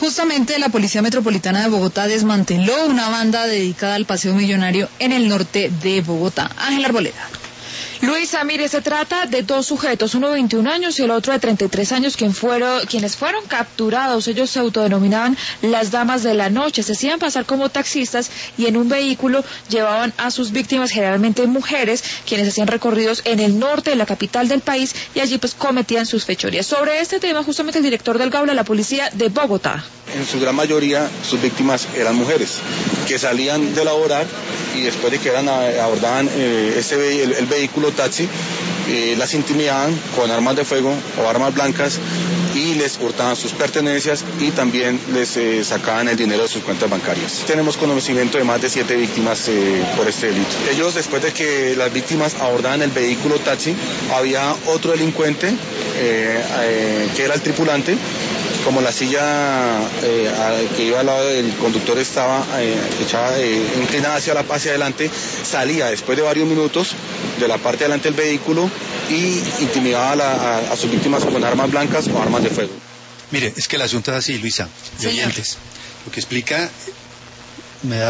Justamente la Policía Metropolitana de Bogotá desmanteló una banda dedicada al paseo millonario en el norte de Bogotá. Ángel Arboleda. Luisa, mire, se trata de dos sujetos, uno de 21 años y el otro de 33 años, quienes fueron capturados. Ellos se autodenominaban las damas de la noche, se hacían pasar como taxistas y en un vehículo llevaban a sus víctimas, generalmente mujeres, quienes hacían recorridos en el norte de la capital del país y allí pues cometían sus fechorías. Sobre este tema, justamente el director del GAULA, la policía de Bogotá. En su gran mayoría, sus víctimas eran mujeres que salían de laborar y después de que abordaban el vehículo taxi, las intimidaban con armas de fuego o armas blancas y les hurtaban sus pertenencias y también les sacaban el dinero de sus cuentas bancarias. Tenemos conocimiento de más de 7 víctimas por este delito. Ellos, después de que las víctimas abordaban el vehículo taxi, había otro delincuente que era el tripulante. Como la silla que iba al lado del conductor estaba inclinada hacia adelante, salía después de varios minutos de la parte de delante del vehículo y intimidaba a sus víctimas con armas blancas o armas de fuego. Mire, es que el asunto es así, Luisa, de oyentes. Lo que explica me da